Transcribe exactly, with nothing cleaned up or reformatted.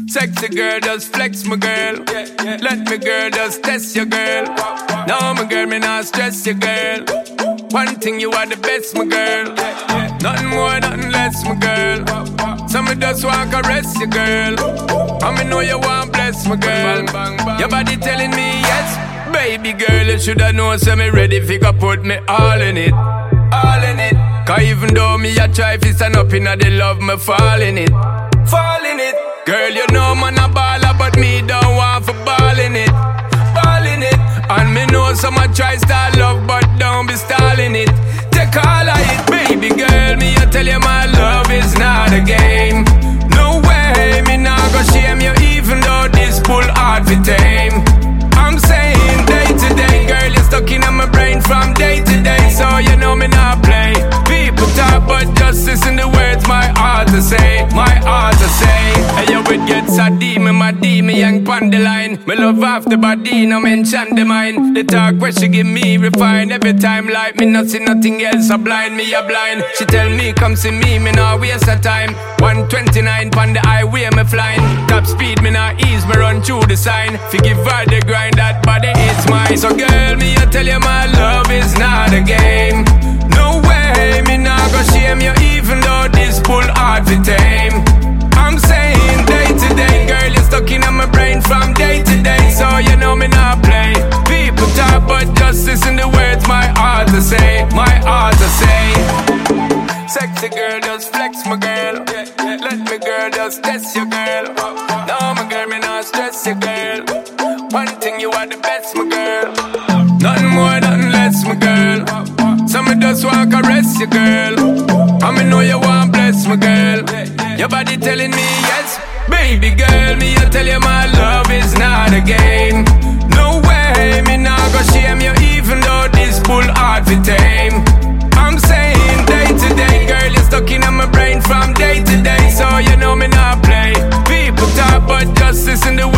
Sexy girl, just flex my girl. Let me girl, just test your girl. No, my girl, me not stress your girl. One thing, you are the best, my girl. Nothing more, nothing less, my girl. So me just want to caress your girl. And me know you want bless my girl. Your body telling me yes. Baby girl, you shoulda known, so me ready fi go put me all in it. All in it. Cause even though me a try fi stand up inna the love, me fall in it. Fall in it. Girl, you know man a baller, but me don't want for ball in it. Ball in it. And me know some a try start love, but don't be stalling it. Take all of it, baby girl. Me I tell you my love is not a game. No way, me not go shame you, even though this pull hard for tame. I'm saying day to day, girl, you're stuck in my brain from day to day, so you know me not play. People talk, but just listen the words my heart to say, my heart to say. Hey, yo, it gets a demon, my demon, young pon the line. Me love off the body, no mention the mind. The talk where she give me refine. Every time like me not see nothing else, a blind me a blind. She tell me come see me, me not waste a time. one twenty-nine pon the highway, me flying. Top speed, me not ease, me run through the sign. Forgive her the grind, that body is mine. So girl, me I tell you my love is not a game. No way, me not go shame you, even though this pull hard to tame. I'm saying day to day, girl, you're stuck in my brain from day to day, so you know me not play. People talk, but just listen the words my heart to say, my heart to say. Sexy girl, just flex my girl. Let me girl, just test your girl. No, my girl, me not stress your girl. One thing, you are the best, my girl. Nothing more, nothing less, my girl. So me just want to caress your girl. And me know you want bless, my girl. Your body telling me yes. Baby girl, me I tell you my love is not a game. No way, me not go shame you, even though this pull hard to tame. I'm saying day to day, girl, you're stuck in my brain from day to day, so you know me not play. People talk, but just listen to